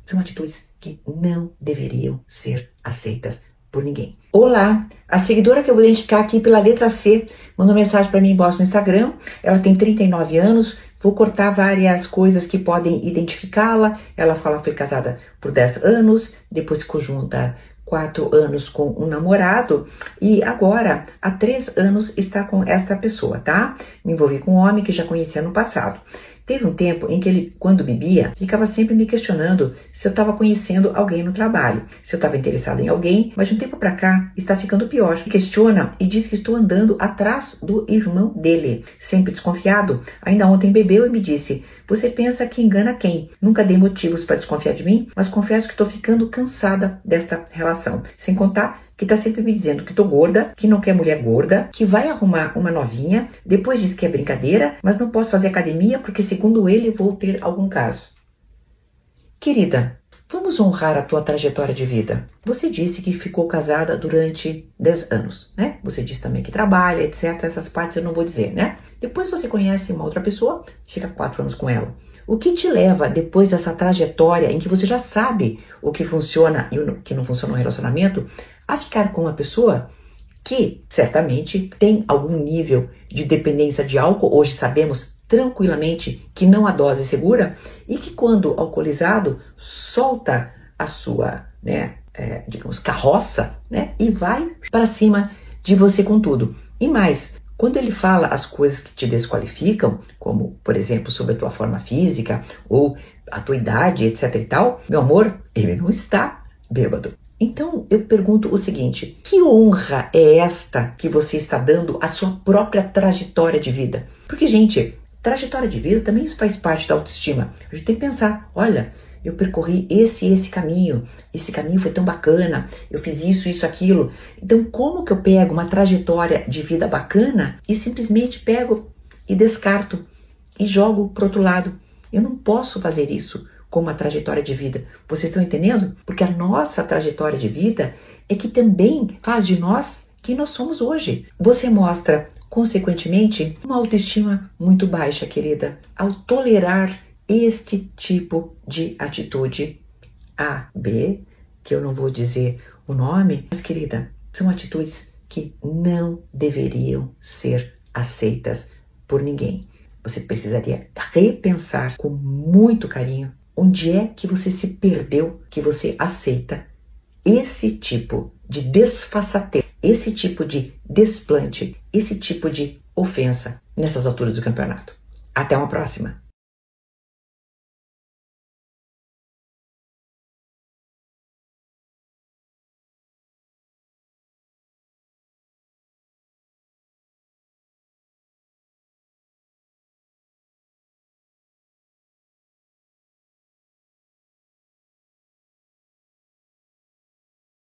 são atitudes que não deveriam ser aceitas por ninguém. Olá, a seguidora que eu vou identificar aqui pela letra C mandou mensagem para mim embaixo no Instagram. Ela tem 39 anos, vou cortar várias coisas que podem identificá-la. Ela fala que foi casada por 10 anos, depois ficou junta 4 anos com um namorado e agora há 3 anos está com esta pessoa, tá? Me envolvi com um homem que já conhecia no passado. Teve um tempo em que ele, quando bebia, ficava sempre me questionando se eu estava conhecendo alguém no trabalho, se eu estava interessada em alguém, mas de um tempo pra cá está ficando pior. Me questiona e diz que estou andando atrás do irmão dele, sempre desconfiado. Ainda ontem bebeu e me disse: você pensa que engana quem? Nunca dei motivos para desconfiar de mim, mas confesso que estou ficando cansada desta relação. Sem contar que tá sempre me dizendo que tô gorda, que não quer mulher gorda, que vai arrumar uma novinha, depois diz que é brincadeira, mas não posso fazer academia porque, segundo ele, vou ter algum caso. Querida, vamos honrar a tua trajetória de vida. Você disse que ficou casada durante 10 anos, né? Você disse também que trabalha, etc. Essas partes eu não vou dizer, né? Depois você conhece uma outra pessoa, fica 4 anos com ela. O que te leva, depois dessa trajetória em que você já sabe o que funciona e o que não funciona no relacionamento, a ficar com uma pessoa que certamente tem algum nível de dependência de álcool? Hoje sabemos tranquilamente que não há dose segura e que, quando alcoolizado, solta a sua, digamos, carroça, né, e vai para cima de você com tudo. E mais, quando ele fala as coisas que te desqualificam, como, por exemplo, sobre a tua forma física ou a tua idade, etc e tal, meu amor, ele não está bêbado. Então, eu pergunto o seguinte: que honra é esta que você está dando à sua própria trajetória de vida? Porque, gente, trajetória de vida também faz parte da autoestima. A gente tem que pensar, olha, eu percorri esse caminho foi tão bacana, eu fiz isso, aquilo. Então, como que eu pego uma trajetória de vida bacana e simplesmente pego e descarto e jogo pro outro lado? Eu não posso fazer isso com uma trajetória de vida. Vocês estão entendendo? Porque a nossa trajetória de vida é que também faz de nós quem nós somos hoje. Você mostra, consequentemente, uma autoestima muito baixa, querida, ao tolerar este tipo de atitude A, B, que eu não vou dizer o nome, mas, querida, são atitudes que não deveriam ser aceitas por ninguém. Você precisaria repensar com muito carinho onde é que você se perdeu, que você aceita esse tipo de desfaçatez, esse tipo de desplante, esse tipo de ofensa nessas alturas do campeonato. Até uma próxima!